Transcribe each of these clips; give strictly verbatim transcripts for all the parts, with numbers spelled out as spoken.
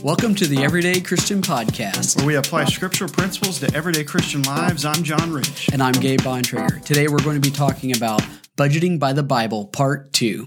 Welcome to the Everyday Christian Podcast, where we apply scriptural principles to everyday Christian lives. I'm John Rich. And I'm Gabe Bontrager. Today we're going to be talking about Budgeting by the Bible, Part two.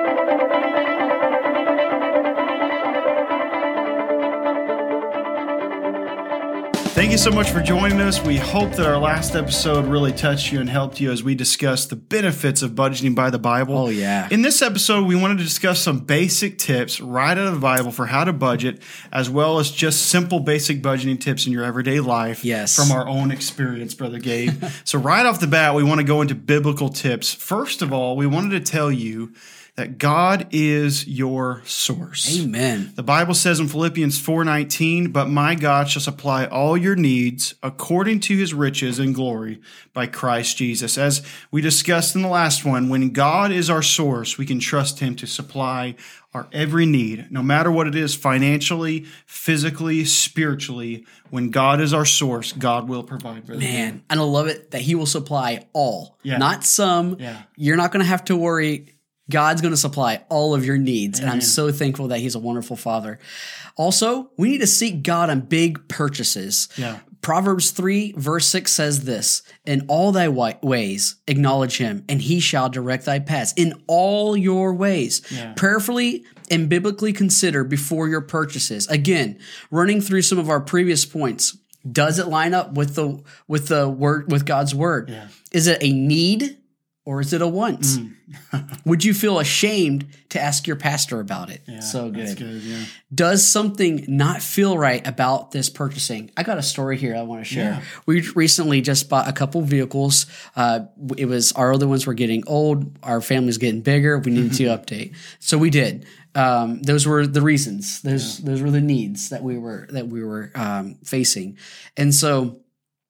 Thank you so much for joining us. We hope that our last episode really touched you and helped you as we discussed the benefits of budgeting by the Bible. Oh, yeah. In this episode, we wanted to discuss some basic tips right out of the Bible for how to budget, as well as just simple basic budgeting tips in your everyday life. Yes. From our own experience, Brother Gabe. So right off the bat, we want to go into biblical tips. First of all, we wanted to tell you that God is your source. Amen. The Bible says in Philippians four nineteen, "But my God shall supply all your needs according to his riches and glory by Christ Jesus." As we discussed in the last one, when God is our source, we can trust him to supply our every need, no matter what it is, financially, physically, spiritually. When God is our source, God will provide. Brother. Man, and I love it that he will supply all, Yeah. not some. Yeah. You're not going to have to worry. God's going to supply all of your needs, Amen. and I'm so thankful that he's a wonderful father. Also, we need to seek God on big purchases. Yeah. Proverbs three verse six says this, "In all thy ways acknowledge him, and he shall direct thy paths." In all your ways. Yeah. Prayerfully and biblically consider before your purchases. Again, running through some of our previous points, does it line up with the with the word with God's word? Yeah. Is it a need? Or is it a want? Mm. Would you feel ashamed to ask your pastor about it? Yeah, so good. That's good, yeah. Does something not feel right about this purchasing? I got a story here I want to share. Yeah. We recently just bought a couple vehicles. Uh, it was our other ones were getting old. Our family's getting bigger. We needed to update. So we did. Um, those were the reasons. Those yeah. those were the needs that we were that we were um, facing. And so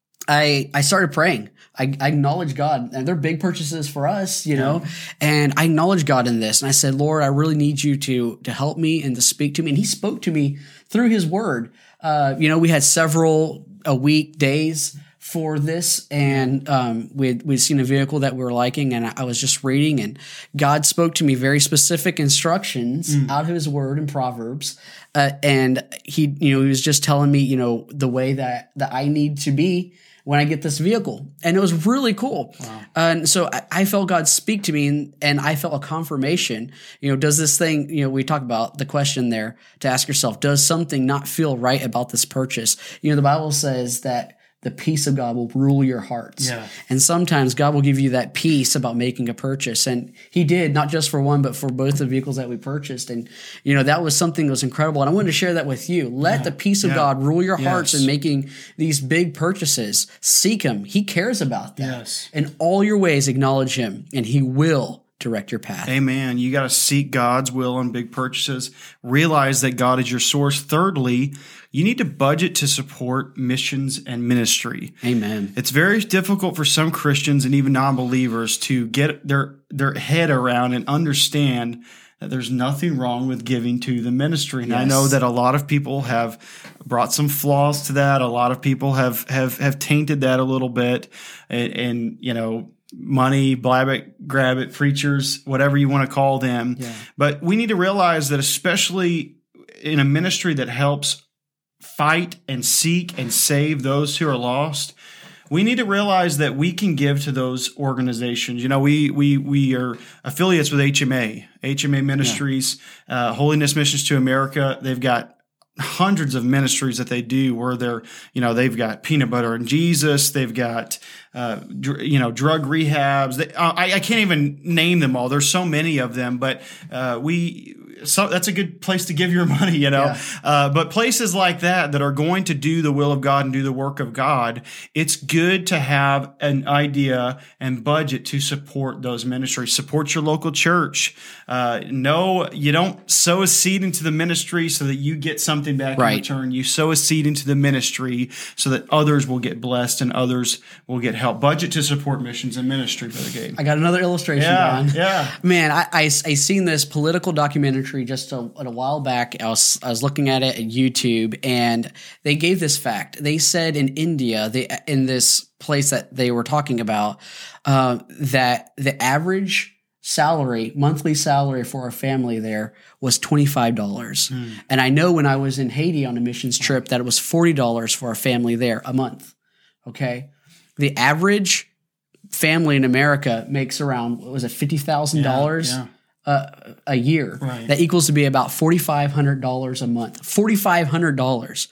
I I started praying. I, I acknowledge God, and they're big purchases for us, you yeah. know, and I acknowledge God in this. And I said, Lord, I really need you to to help me and to speak to me. And he spoke to me through his word. Uh, you know, we had several a week days for this, and um, we'd, we'd seen a vehicle that we were liking, and I, I was just reading, and God spoke to me very specific instructions mm. out of his word in Proverbs. Uh, and he, you know, he was just telling me, you know, the way that, that I need to be when I get this vehicle. And it was really cool. Wow. And so I, I felt God speak to me, and, and I felt a confirmation. You know, does this thing, you know, we talk about the question there to ask yourself, does something not feel right about this purchase? You know, the Bible says that the peace of God will rule your hearts. Yeah. And sometimes God will give you that peace about making a purchase. And he did, not just for one, but for both the vehicles that we purchased. And, you know, that was something that was incredible. And I wanted to share that with you. Let yeah. the peace of yeah. God rule your yes. hearts in making these big purchases. Seek him. He cares about that. Yes. In all your ways, acknowledge him, and he will direct your path. Amen. You got to seek God's will on big purchases. Realize that God is your source. Thirdly, you need to budget to support missions and ministry. Amen. It's very difficult for some Christians and even non-believers to get their, their head around and understand that there's nothing wrong with giving to the ministry. And yes. I know that a lot of people have brought some flaws to that. A lot of people have, have, have tainted that a little bit. And, and you know, money, blab it, grab it, preachers, whatever you want to call them. Yeah. But we need to realize that especially in a ministry that helps fight and seek and save those who are lost, we need to realize that we can give to those organizations. You know, we we we are affiliates with H M A, H M A Ministries, yeah. uh, Holiness Missions to America. They've got hundreds of ministries that they do where they're, you know, they've got Peanut Butter and Jesus. They've got, uh, dr- you know, drug rehabs. They, uh, I, I can't even name them all. There's so many of them, but, uh, we, so that's a good place to give your money, you know, yeah. uh, but places like that, that are going to do the will of God and do the work of God, it's good to have an idea and budget to support those ministries. Support your local church. Uh, no, you don't sow a seed into the ministry so that you get something back right. in return. You sow a seed into the ministry so that others will get blessed and others will get help. Budget to support missions and ministry, Brother Gabe. I got another illustration, yeah, Don. Yeah, man, I, I I seen this political documentary just a, a while back. I was I was looking at it at YouTube, and they gave this fact. They said in India, they in this place that they were talking about, uh, that the average salary, monthly salary for a family there was twenty-five dollars. Mm. And I know when I was in Haiti on a missions trip that it was forty dollars for a family there a month. Okay. The average family in America makes around, what was it, fifty thousand dollars yeah, yeah. uh, a year. Right. That equals to be about four thousand five hundred dollars a month. four thousand five hundred dollars.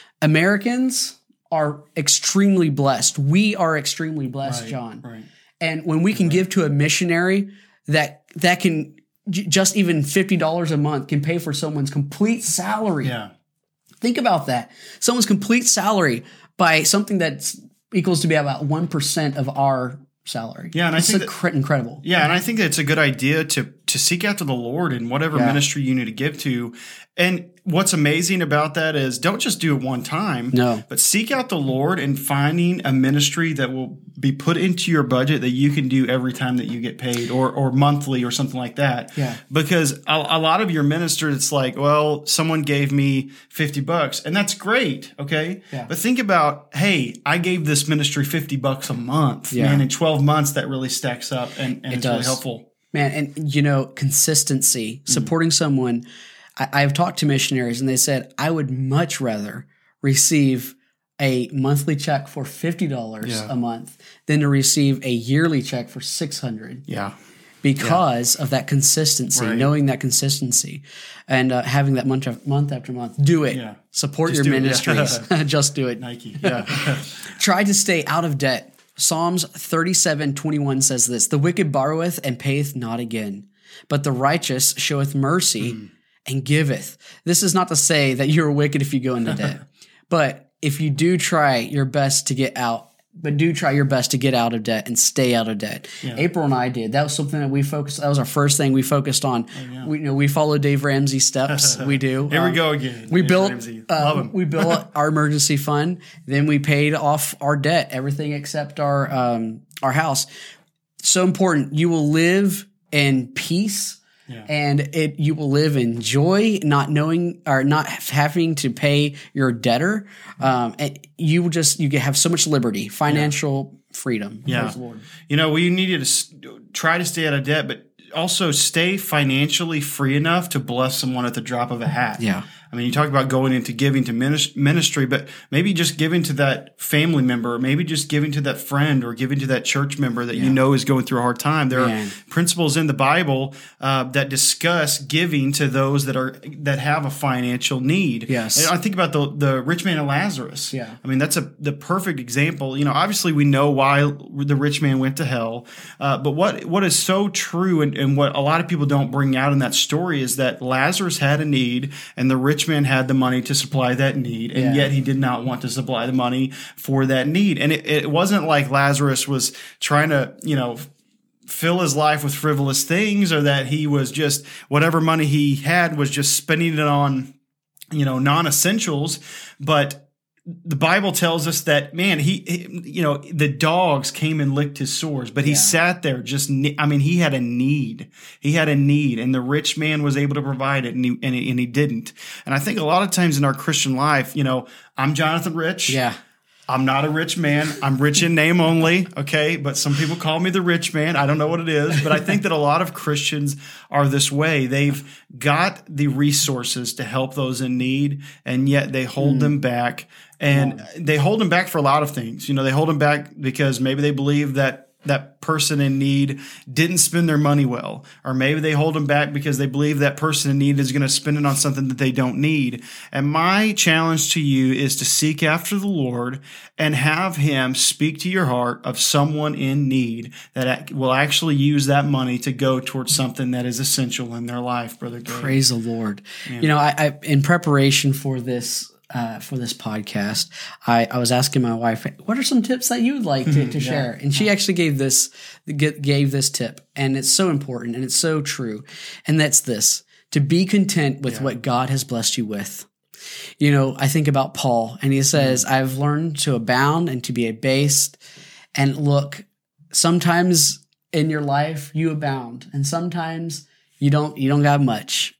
Americans are extremely blessed. We are extremely blessed, right, John. Right. And when we can right. give to a missionary that that can j- just even fifty dollars a month can pay for someone's complete salary. Yeah. Think about that. Someone's complete salary by something that's equals to be about one percent of our salary. Yeah, and it's I think that, incredible. Yeah, and I think it's a good idea to to seek after the Lord in whatever yeah. ministry you need to give to. And what's amazing about that is don't just do it one time. No. But seek out the Lord in finding a ministry that will be put into your budget that you can do every time that you get paid or or monthly or something like that. Yeah. Because a, a lot of your ministers, it's like, well, someone gave me fifty bucks and that's great. Okay. Yeah. But think about, hey, I gave this ministry fifty bucks a month. Yeah. Man, in twelve months, that really stacks up and, and it it's does. really helpful. Man, and you know, consistency, supporting mm. someone. I, I've talked to missionaries and they said, I would much rather receive a monthly check for fifty dollars yeah. a month than to receive a yearly check for six hundred dollars. Yeah. Because yeah. of that consistency, right. knowing that consistency and uh, having that month after month after month. Do it. Yeah. Support Just your ministries. Yeah. Just do it. Nike. Yeah. Try to stay out of debt. Psalms thirty-seven twenty-one says this, the wicked borroweth and payeth not again, but the righteous showeth mercy mm. and giveth. This is not to say that you're wicked if you go into debt, but if you do try your best to get out, but do try your best to get out of debt and stay out of debt. Yeah. April and I did. That was something that we focused. That was our first thing we focused on. Oh, yeah. We, you know, we follow Dave Ramsey's steps. We do. Here um, we go again. We Dave built. Ramsey. Uh, Love him. We built our emergency fund. Then we paid off our debt, everything except our um, our house. So important. You will live in peace. Yeah. And it, you will live in joy, not knowing or not having to pay your debtor. Um, and you will just you have so much liberty, financial yeah. freedom. Yeah, you know, we needed to try to stay out of debt, but also stay financially free enough to bless someone at the drop of a hat. Yeah. I mean, you talk about going into giving to ministry, but maybe just giving to that family member, maybe just giving to that friend or giving to that church member that yeah. you know is going through a hard time. There Man. are principles in the Bible uh, that discuss giving to those that are that have a financial need. Yes, and I think about the the rich man and Lazarus. Yeah, I mean that's a the perfect example. You know, obviously we know why the rich man went to hell, uh, but what what is so true and, and what a lot of people don't bring out in that story is that Lazarus had a need and the rich man had the money to supply that need, and yeah. yet he did not want to supply the money for that need. And it, it wasn't like Lazarus was trying to, you know, fill his life with frivolous things, or that he was just whatever money he had was just spending it on, you know, non-essentials. But the Bible tells us that, man, he, he you know, the dogs came and licked his sores, but he yeah. sat there just, I mean, he had a need. He had a need, and the rich man was able to provide it, and he, and he, and he didn't. And I think a lot of times in our Christian life, you know, I'm Jonathan Rich. Yeah. I'm not a rich man. I'm rich in name only, okay? But some people call me the rich man. I don't know what it is, but I think that a lot of Christians are this way. They've got the resources to help those in need, and yet they hold mm. them back. And yeah. they hold them back for a lot of things. You know, they hold them back because maybe they believe that that person in need didn't spend their money well, or maybe they hold them back because they believe that person in need is going to spend it on something that they don't need. And my challenge to you is to seek after the Lord and have him speak to your heart of someone in need that will actually use that money to go towards something that is essential in their life, Brother Gabe. Praise the Lord. Yeah. You know, I, I in preparation for this Uh, for this podcast, I, I was asking my wife, what are some tips that you would like to, to yeah. share? And she actually gave this, gave this tip, and it's so important and it's so true. And that's this, to be content with yeah. what God has blessed you with. You know, I think about Paul, and he says, mm. I've learned to abound and to be abased. And look, sometimes in your life you abound, and sometimes you don't, you don't got much.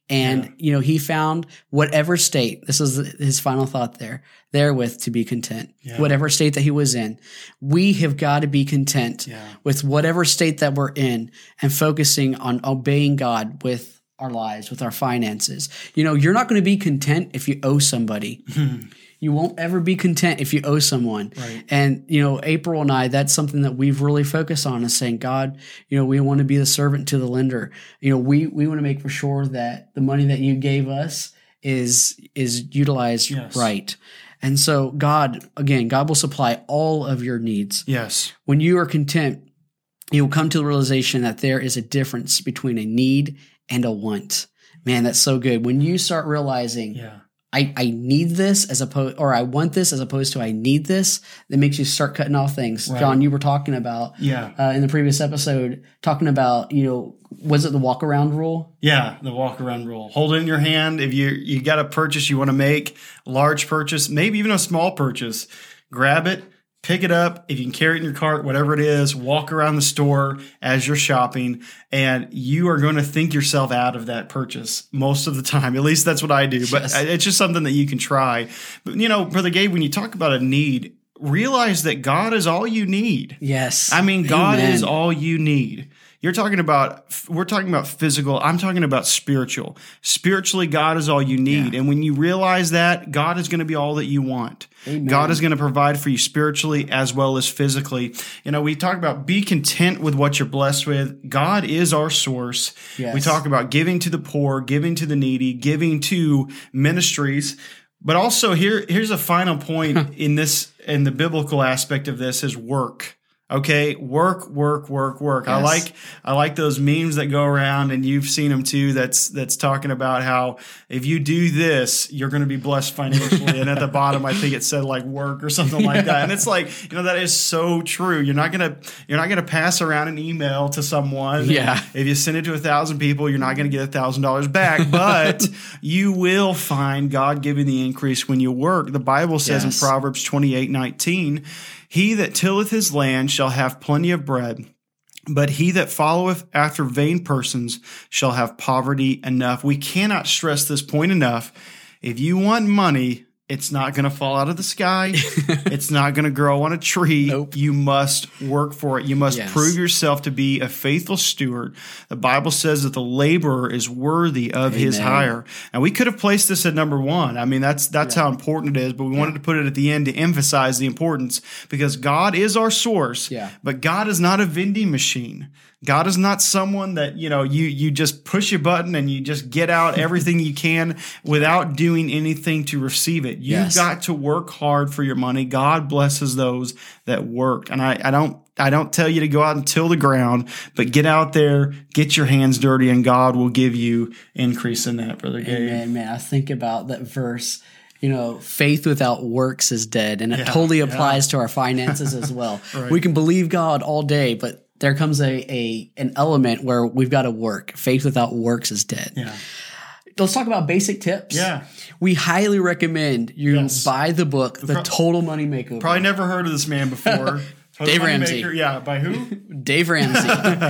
And, Yeah. you know, he found whatever state, this is his final thought there, therewith to be content. Yeah. Whatever state that he was in. We have got to be content Yeah. with whatever state that we're in and focusing on obeying God with our lives, with our finances. You know, you're not going to be content if you owe somebody. You won't ever be content if you owe someone. Right. And, you know, April and I, that's something that we've really focused on is saying, God, you know, we want to be the servant to the lender. You know, we, we want to make for sure that the money that you gave us is, is utilized Yes. right. And so God, again, God will supply all of your needs. Yes. When you are content, you'll come to the realization that there is a difference between a need and a want. Man, that's so good. When you start realizing, Yeah. I, I need this as opposed, or I want this as opposed to I need this, that makes you start cutting off things. Right. John, you were talking about Yeah. uh, in the previous episode, talking about, you know, was it the walk around rule? Yeah, the walk around rule. Hold it in your hand. If you you got a purchase you want to make, a large purchase, maybe even a small purchase, grab it, pick it up. If you can carry it in your cart, whatever it is, walk around the store as you're shopping, and you are going to think yourself out of that purchase most of the time. At least that's what I do. But Yes. it's just something that you can try. But, you know, Brother Gabe, when you talk about a need, realize that God is all you need. Yes. I mean, God Amen. is all you need. You're talking about, we're talking about physical. I'm talking about spiritual. Spiritually, God is all you need. Yeah. And when you realize that, God is going to be all that you want. Amen. God is going to provide for you spiritually as well as physically. You know, we talk about be content with what you're blessed with. God is our source. Yes. We talk about giving to the poor, giving to the needy, giving to ministries. But also here, here's a final point in this, in the biblical aspect of this is work. Okay, work, work, work, work. I Yes. like I like those memes that go around, and you've seen them too. That's that's talking about how if you do this, you're going to be blessed financially. And at the bottom, I think it said like work or something like that. And it's like, you know, that is so true. You're not gonna you're not gonna pass around an email to someone. Yeah. If you send it to a thousand people, you're not going to get a thousand dollars back, but you will find God giving the increase when you work. The Bible says Yes. in Proverbs twenty-eight nineteen. He that tilleth his land shall have plenty of bread, but he that followeth after vain persons shall have poverty enough. We cannot stress this point enough. If you want money, it's not going to fall out of the sky. It's not going to grow on a tree. Nope. You must work for it. You must Yes. prove yourself to be a faithful steward. The Bible says that the laborer is worthy of his Amen. hire. And we could have placed this at number one. I mean, that's that's how important it is, but we wanted to put it at the end to emphasize the importance because God is our source, Yeah. but God is not a vending machine. God is not someone that, you know, you you just push a button and you just get out everything you can without doing anything to receive it. You've Yes. got to work hard for your money. God blesses those that work. And I, I don't I don't tell you to go out and till the ground, but get out there, get your hands dirty, and God will give you increase in that, Brother Gabe. Amen, man. I think about that verse. You know, faith without works is dead, and it Yeah, totally yeah. applies to our finances as well. Right. We can believe God all day, but there comes a, a an element where we've got to work. Faith without works is dead. Yeah. Let's talk about basic tips. Yeah. We highly recommend you Yes. buy the book, The Pro- Total Money Makeover. Probably never heard of this man before. Total Dave Money Ramsey. Maker. Yeah, by who? Dave Ramsey.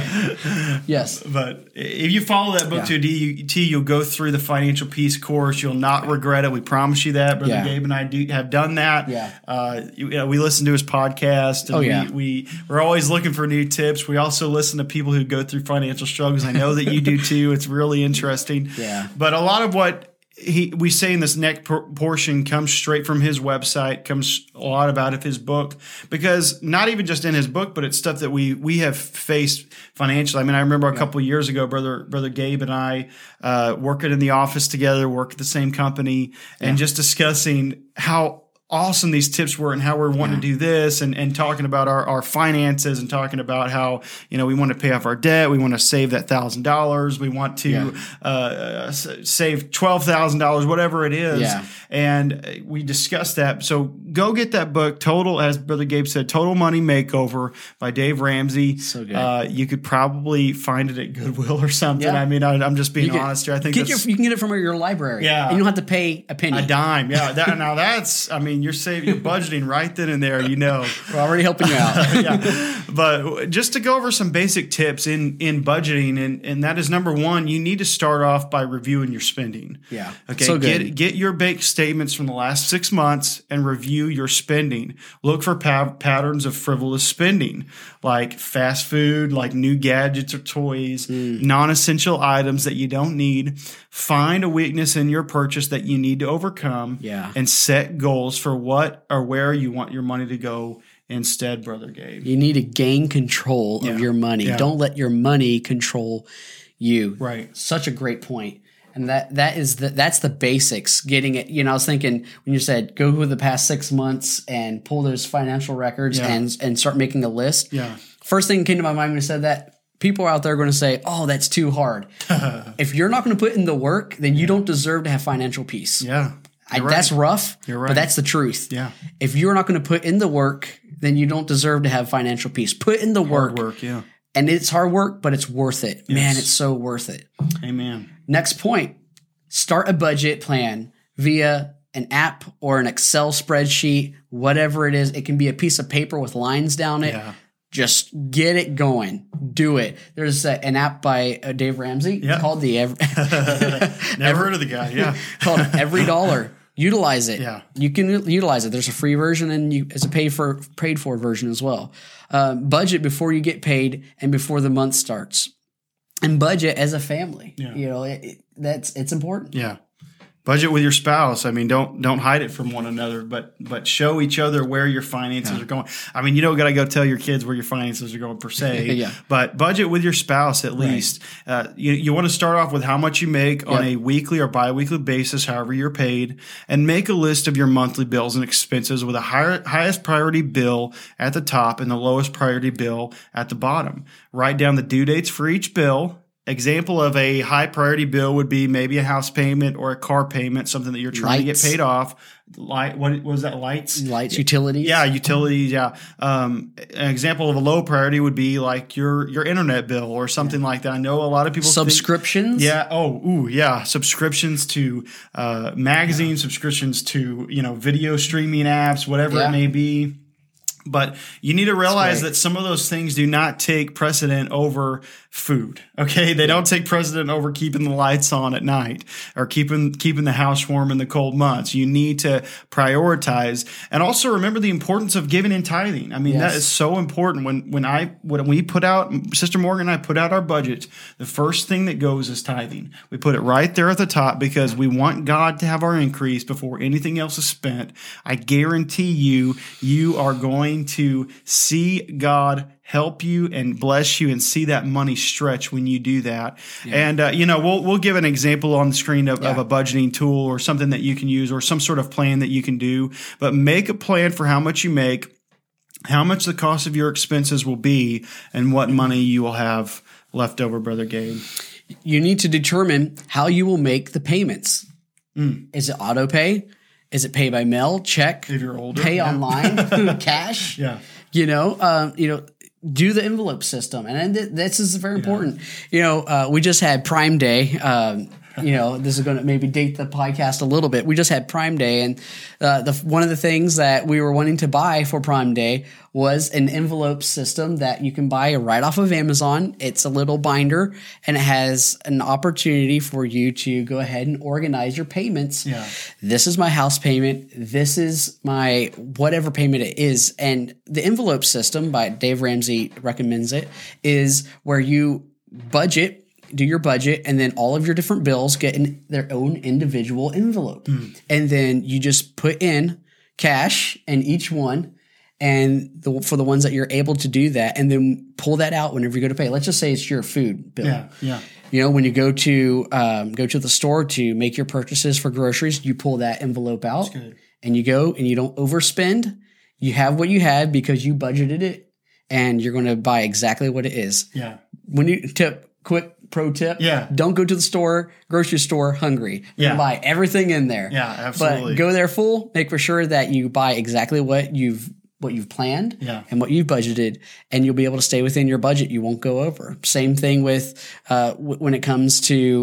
Yes. But if you follow that book Yeah. to a D, T, you'll go through the financial peace course. You'll not regret it. We promise you that. Brother Yeah. Gabe and I do have done that. Yeah. Uh, you know, we listen to his podcast. And Oh, yeah. we, we, we're always looking for new tips. We also listen to people who go through financial struggles. I know that you do too. It's really interesting. Yeah. But a lot of what he we say in this next por- portion comes straight from his website, comes a lot about of his book, because not even just in his book, but it's stuff that we we have faced financially. I mean, I remember a couple of years ago, brother brother Gabe and I uh, working in the office together, work at the same company, and just discussing how awesome these tips were and how we're wanting to do this and, and talking about our, our finances and talking about how, you know, we want to pay off our debt. We want to save that thousand dollars. We want to Yeah. uh, s- save twelve thousand dollars, whatever it is. Yeah. And we discussed that. So go get that book, Total, as Brother Gabe said, Total Money Makeover by Dave Ramsey. So good. Uh, you could probably find it at Goodwill or something. Yeah. I mean, I, I'm just being You can- honest here. I think Get your, that's you can get it from your library. Yeah. And you don't have to pay a penny. a dime. Yeah. That, now that's, I mean, mean, you're saving, you're budgeting right then and there. You know, we're already helping you out. Yeah, but just to go over some basic tips in in budgeting, and and that is number one, you need to start off by reviewing your spending. Yeah. Okay. So good. Get get your bank statements from the last six months and review your spending. Look for pa- patterns of frivolous spending, like fast food, like new gadgets or toys, mm. non-essential items that you don't need. Find a weakness in your purchase that you need to overcome. Yeah. And set goals for what or where you want your money to go instead, Brother Gabe. You need to gain control Yeah. of your money. Yeah. Don't let your money control you. Right. Such a great point. And that that is the that's the basics. Getting it. You know, I was thinking when you said go over the past six months and pull those financial records Yeah. and and start making a list. Yeah. First thing that came to my mind when you said that. People out there are going to say, "Oh, that's too hard." If you're not going to put in the work, then you yeah. don't deserve to have financial peace. Yeah. I, right. That's rough, You're right. but that's the truth. Yeah. If you're not going to put in the work, then you don't deserve to have financial peace. Put in the work. Hard work, yeah. And it's hard work, but it's worth it. Yes. Man, it's so worth it. Amen. Next point, start a budget plan via an app or an Excel spreadsheet, whatever it is. It can be a piece of paper with lines down it. Yeah. Just get it going. Do it. There's a, an app by uh, Dave Ramsey yep. called the Every. Never heard of the guy. Yeah, called Every Dollar. Utilize it. Yeah, you can utilize it. There's a free version and you, it's a paid for paid for version as well. Um, budget before you get paid and before the month starts, and budget as a family. Yeah. You know it, it, that's it's important. Yeah. Budget with your spouse. I mean, don't don't hide it from one another, but but show each other where your finances yeah. are going. I mean, you don't got to go tell your kids where your finances are going per se, yeah. but budget with your spouse at least. Right. Uh, you you want to start off with how much you make yep. on a weekly or biweekly basis, however you're paid, and make a list of your monthly bills and expenses with a higher, highest priority bill at the top and the lowest priority bill at the bottom. Write down the due dates for each bill. Example of a high priority bill would be maybe a house payment or a car payment, something that you're trying lights. to get paid off. Light, what was that? Lights, lights, utilities. Yeah, utilities. Yeah. Um, an example of a low priority would be like your your internet bill or something yeah. like that. I know a lot of people subscriptions. Think, yeah. Oh, ooh, yeah. Subscriptions to uh, magazine, yeah. subscriptions to you know video streaming apps, whatever yeah. it may be. But you need to realize that some of those things do not take precedent over food. Okay, they don't take precedent over keeping the lights on at night or keeping keeping the house warm in the cold months. You need to prioritize, and also remember the importance of giving and tithing. I mean, yes. that is so important. When when I when we put out, Sister Morgan and I put out our budget, the first thing that goes is tithing. We put it right there at the top because we want God to have our increase before anything else is spent. I guarantee you, you are going to see God help you and bless you and see that money stretch when you do that. Yeah. And, uh, you know, we'll we'll give an example on the screen of, yeah. of a budgeting tool or something that you can use or some sort of plan that you can do. But make a plan for how much you make, how much the cost of your expenses will be, and what money you will have left over, Brother Gabe. You need to determine how you will make the payments. Mm. Is it auto pay? Is it pay by mail, check, if you're older, pay yeah. online, cash? Yeah. You know, um, you know, do the envelope system. And th- this is very important. Yeah. You know, uh, we just had Prime Day. Um, you know, this is going to maybe date the podcast a little bit. We just had Prime Day, and uh, the one of the things that we were wanting to buy for Prime Day was an envelope system that you can buy right off of Amazon. It's a little binder, and it has an opportunity for you to go ahead and organize your payments. Yeah. This is my house payment. This is my whatever payment it is. And the envelope system by Dave Ramsey recommends it is where you budget do your budget, and then all of your different bills get in their own individual envelope. Mm. And then you just put in cash in each one, and the, for the ones that you're able to do that, and then pull that out whenever you go to pay. Let's just say it's your food bill. Yeah, yeah. You know, when you go to um, go to the store to make your purchases for groceries, you pull that envelope out, and you go, and you don't overspend. You have what you had because you budgeted it, and you're going to buy exactly what it is. Yeah. When you tip, quick pro tip. Yeah. Don't go to the store, grocery store hungry. You yeah. buy everything in there. Yeah, absolutely. But go there full. Make for sure that you buy exactly what you've what you've planned yeah. and what you've budgeted, and you'll be able to stay within your budget. You won't go over. Same thing with uh, w- when it comes to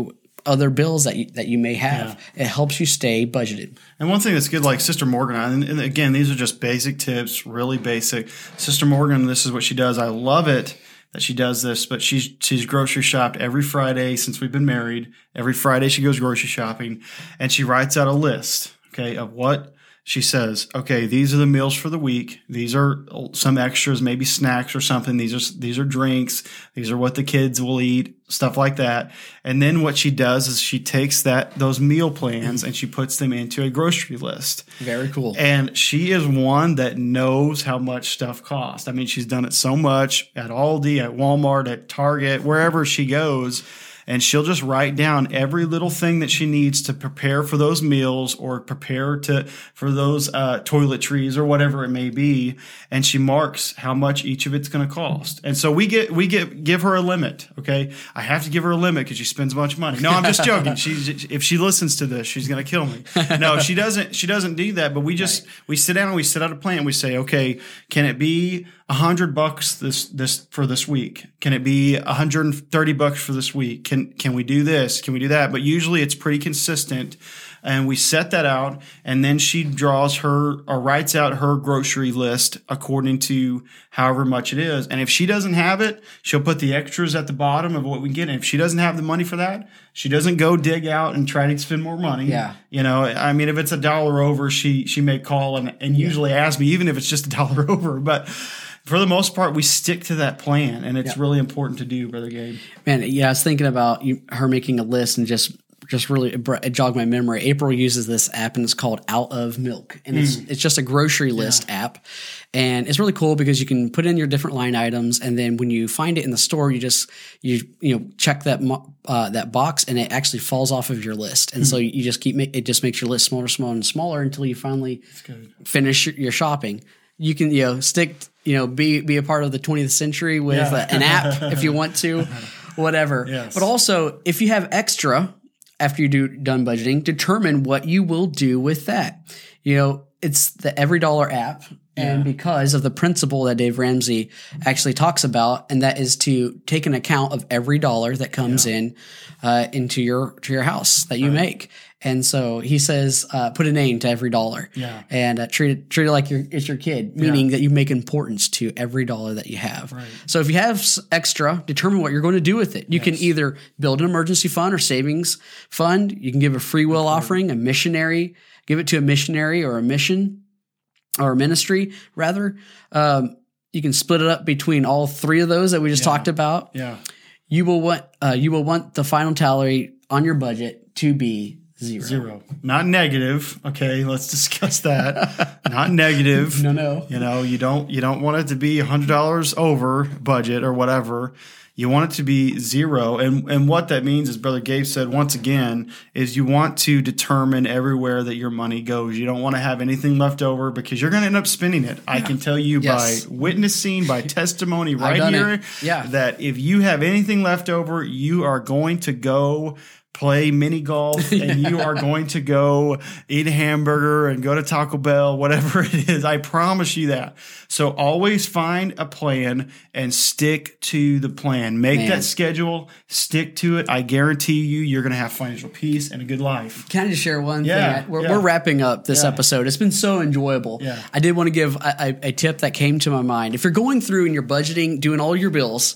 other bills that you, that you may have. Yeah. It helps you stay budgeted. And one thing that's good, like Sister Morgan, and, and again, these are just basic tips, really basic. Sister Morgan, this is what she does. I love it that she does this, but she's she's grocery shopped every Friday since we've been married. Every Friday she goes grocery shopping, and she writes out a list, okay, of what she says. Okay, these are the meals for the week. These are some extras, maybe snacks or something. These are these are drinks. These are what the kids will eat, stuff like that. And then what she does is she takes that those meal plans and she puts them into a grocery list. Very cool. And she is one that knows how much stuff costs. I mean, she's done it so much at Aldi, at Walmart, at Target, wherever she goes. And she'll just write down every little thing that she needs to prepare for those meals or prepare to for those uh, toiletries or whatever it may be. And she marks how much each of it's going to cost. And so we get we get give her a limit. Okay, I have to give her a limit because she spends a bunch of money. No, I'm just joking. She if she listens to this, she's going to kill me. No, she doesn't. She doesn't do that. But we just right. we sit down and we set out a plan. We say, okay, can it be a hundred bucks this this for this week? Can it be a hundred and thirty bucks for this week? Can can we do this? Can we do that? But usually it's pretty consistent, and we set that out, and then she draws her or writes out her grocery list according to however much it is. And if she doesn't have it, she'll put the extras at the bottom of what we get. And if she doesn't have the money for that, she doesn't go dig out and try to spend more money. Yeah. You know, I mean, if it's a dollar over, she she may call and, and usually yeah. ask me, even if it's just a dollar over. But for the most part, we stick to that plan, and it's yeah. really important to do, Brother Gabe. Man, yeah, I was thinking about you, her making a list and just just really it jogged my memory. April uses this app, and it's called Out of Milk, and mm. it's it's just a grocery list yeah. app, and it's really cool because you can put in your different line items, and then when you find it in the store, you just you you know check that uh, that box, and it actually falls off of your list, and mm. so you just keep it just makes your list smaller, smaller, and smaller until you finally finish your shopping. You can you know stick you know be be a part of the twentieth century with yeah. uh, an app if you want to, whatever. Yes. But also, if you have extra after you do done budgeting, determine what you will do with that. You know, it's the Every Dollar app, and yeah. because of the principle that Dave Ramsey actually talks about, and that is to take an account of every dollar that comes yeah. in uh, into your to your house that you right. make. And so he says, uh, put a name to every dollar, yeah. and uh, treat it treat it like you're, it's your kid, meaning yeah. that you make importance to every dollar that you have. Right. So if you have extra, determine what you're going to do with it. You yes. can either build an emergency fund or savings fund. You can give a free will offering, a missionary, give it to a missionary or a mission or a ministry, rather. Um, you can split it up between all three of those that we just yeah. talked about. Yeah. You will want uh, you will want the final tally on your budget to be Zero. Zero. Not negative. Okay, let's discuss that. Not negative. No, no. You know, you don't you don't want it to be a hundred dollars over budget or whatever. You want it to be zero. And and what that means, as Brother Gabe said once again, is you want to determine everywhere that your money goes. You don't want to have anything left over because you're going to end up spending it. Yeah. I can tell you yes. by witnessing, by testimony right here, yeah. that if you have anything left over, you are going to go play mini golf and you are going to go eat a hamburger and go to Taco Bell, whatever it is. I promise you that. So always find a plan and stick to the plan. Make Man. that schedule, stick to it. I guarantee you, you're going to have financial peace and a good life. Can I just share one yeah, thing? We're, yeah. we're wrapping up this yeah. episode. It's been so enjoyable. Yeah. I did want to give a, a, a tip that came to my mind. If you're going through and you're budgeting, doing all your bills,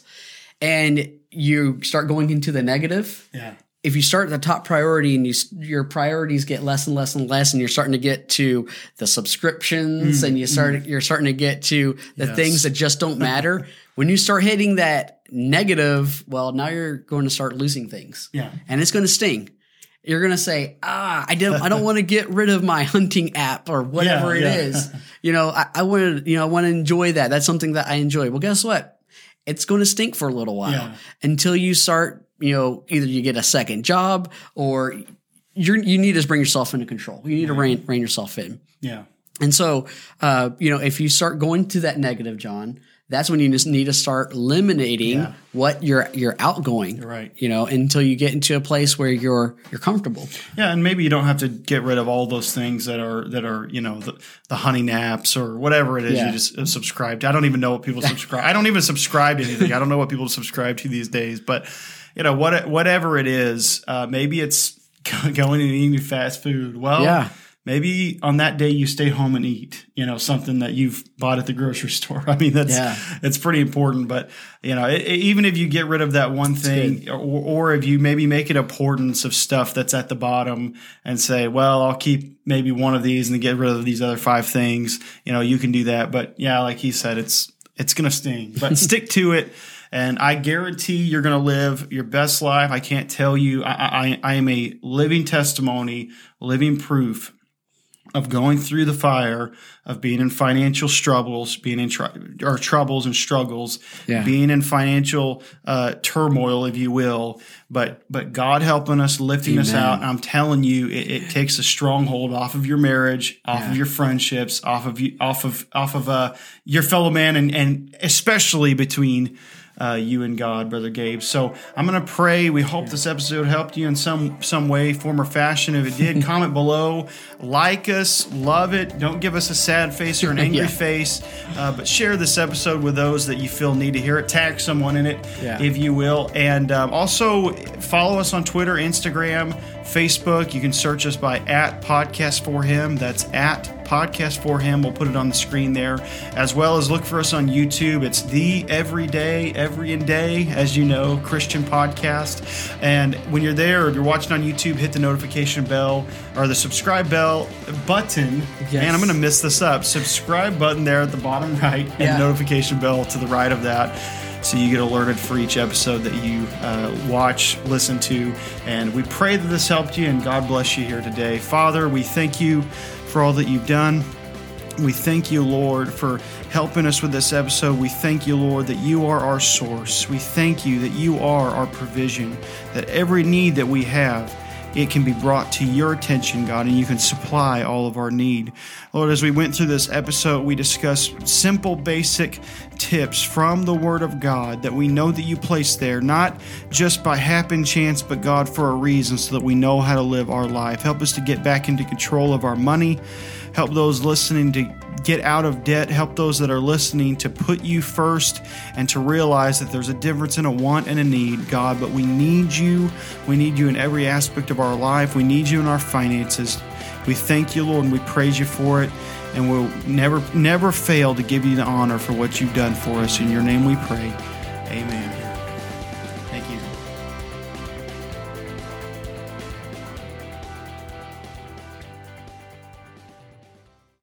and you start going into the negative, yeah. if you start at the top priority and you, your priorities get less and less and less, and you're starting to get to the subscriptions mm, and you start, mm. you're starting to get to the yes. things that just don't matter. When you start hitting that negative, well, now you're going to start losing things. Yeah. And it's going to sting. You're going to say, ah, I don't, I don't want to get rid of my hunting app or whatever yeah, it yeah. is. You know, I, I want to, you know, I want to enjoy that. That's something that I enjoy. Well, guess what? It's going to stink for a little while yeah. until you start, you know, either you get a second job or you're, you need to bring yourself into control. You need yeah. to rein, rein yourself in. Yeah. And so, uh, you know, if you start going to that negative, John, that's when you just need to start eliminating yeah. what you're you're outgoing. You're right. You know, until you get into a place where you're you're comfortable. Yeah, and maybe you don't have to get rid of all those things that are that are you know the, the hunting apps or whatever it is Yeah. you just subscribe to. I don't even know what people subscribe. I don't even subscribe to anything. I don't know what people subscribe to these days, but. you know, what whatever it is, uh, maybe it's going and eating fast food. Well, Yeah. maybe on that day you stay home and eat, you know, something that you've bought at the grocery store. I mean, that's Yeah. it's pretty important. But, you know, it, it- even if you get rid of that one thing, or, or if you maybe make an importance of stuff that's at the bottom and say, well, I'll keep maybe one of these and get rid of these other five things, you know, you can do that. But yeah, like he said, it's it's going to sting, but stick to it. And I guarantee you're going to live your best life. I can't tell you. I, I, I am a living testimony, living proof of going through the fire, of being in financial struggles, being in tr- or troubles and struggles, Yeah. being in financial uh, turmoil, if you will. But but God helping us, lifting us Amen. out. I'm telling you, it, it takes a stronghold off of your marriage, off Yeah. of your friendships, off of you, off of off of uh, your fellow man, and and especially between uh, you and God, Brother Gabe. So I'm going to pray. We hope this episode helped you in some some way, form, or fashion. If it did, comment below. Like us, love it. Don't give us a sad face or an angry Yeah. face, uh, but share this episode with those that you feel need to hear it. Tag someone in it, Yeah. if you will. And um, also follow us on Twitter, Instagram, Facebook. You can search us by at Podcast for Him. That's at Podcast for Him. We'll put it on the screen there, as well as look for us on YouTube. It's the Everyday, Every and Day, as you know, Christian podcast. And when you're there, or if you're watching on YouTube, hit the notification bell or the subscribe bell button. Yes. Man, I'm going to miss this up. Subscribe button there at the bottom right, and Yeah. the notification bell to the right of that, so you get alerted for each episode that you uh, watch, listen to. And we pray that this helped you, and God bless you here today. Father, we thank you for all that you've done. We thank you, Lord, for helping us with this episode. We thank you, Lord, that you are our source. We thank you that you are our provision, that every need that we have, it can be brought to your attention, God, and you can supply all of our need. Lord, as we went through this episode, we discussed simple, basic tips from the Word of God that we know that you placed there, not just by happen chance, but God, for a reason, so that we know how to live our life. Help us to get back into control of our money. Help those listening to get out of debt. Help those that are listening to put you first and to realize that there's a difference in a want and a need, God. But we need you. We need you in every aspect of our life. We need you in our finances. We thank you, Lord, and we praise you for it. And we'll never, never fail to give you the honor for what you've done for us. In your name we pray. Amen.